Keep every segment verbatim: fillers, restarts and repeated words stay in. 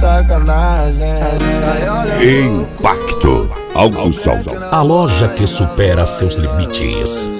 sacanagem. Impacto Alto Som, a loja que supera seus limites.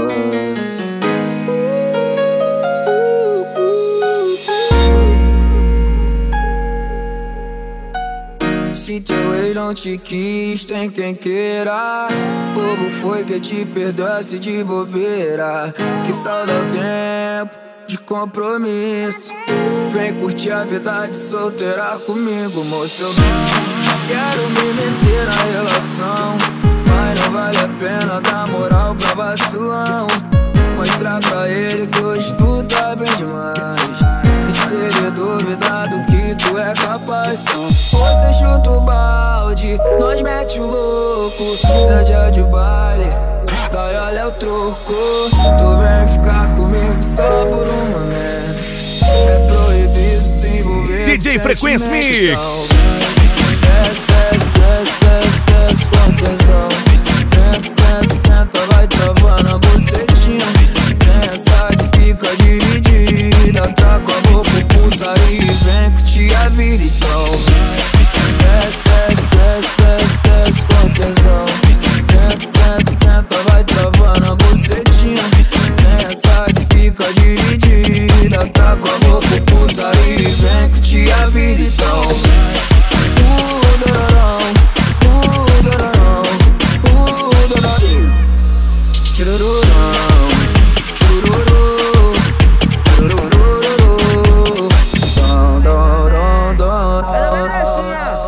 Se teu ex não te quis, tem quem queira. Bobo foi que te perdoasse de bobeira. Que tal dar tempo de compromisso? Vem curtir a vida de solteira comigo, moço. Eu não quero me meter na relação, mas não vale a pena dar moral pra vacilão. Mostrar pra ele que hoje tu tá bem demais, e se ele duvidar do que tu é capaz, então você chuta o balde, nós mete o louco. É dia de baile, daí olha o troco. Tu vem ficar comigo só por um momento. É proibido se envolver D J Frequência Mix. Então desce, desce, desce, desce, desce com tesão. Senta, senta, senta, vai travando a bocetinha. Senta que fica dividido.